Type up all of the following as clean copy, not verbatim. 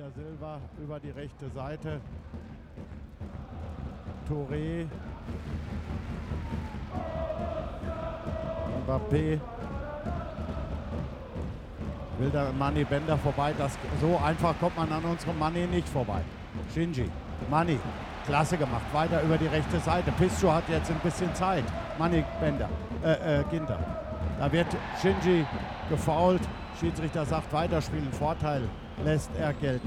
wieder Silva über die rechte Seite. Touré. Mbappé. Will der Mani Bender vorbei. So einfach kommt man an unserem Mani nicht vorbei. Shinji. Mani. Klasse gemacht. Weiter über die rechte Seite. Piscu hat jetzt ein bisschen Zeit. Mani Bender. Ginter. Da wird Shinji gefoult. Schiedsrichter sagt weiterspielen. Vorteil lässt er gelten.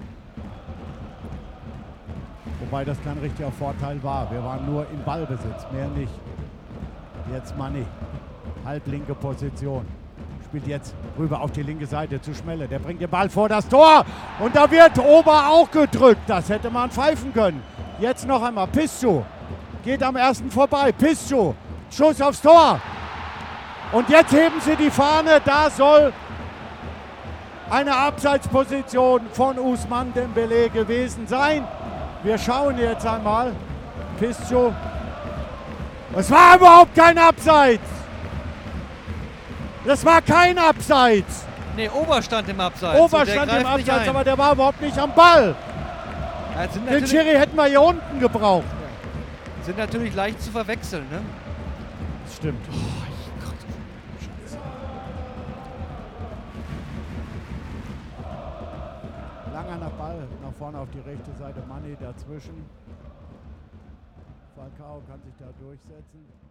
Wobei das kein richtiger Vorteil war. Wir waren nur im Ballbesitz, mehr nicht. Jetzt Mani. Halblinke Position. Spielt jetzt rüber auf die linke Seite zu Schmelle. Der bringt den Ball vor das Tor. Und da wird Ober auch gedrückt. Das hätte man pfeifen können. Jetzt noch einmal. Piscu geht am ersten vorbei. Piscu. Schuss aufs Tor. Und jetzt heben sie die Fahne. Da soll eine Abseitsposition von Ousmane Dembélé gewesen sein. Wir schauen jetzt einmal. Piscu. Es war überhaupt kein Abseits. Das war kein Abseits. Nee, Ober stand im Abseits. Ober stand im Abseits, aber der war überhaupt nicht am Ball. Ja, den Schiri hätten wir hier unten gebraucht. Sind natürlich leicht zu verwechseln, ne? Das stimmt. Oh, Gott. Scheiße. Langer nach Ball, nach vorne auf die rechte Seite. Mani dazwischen. Falcao kann sich da durchsetzen.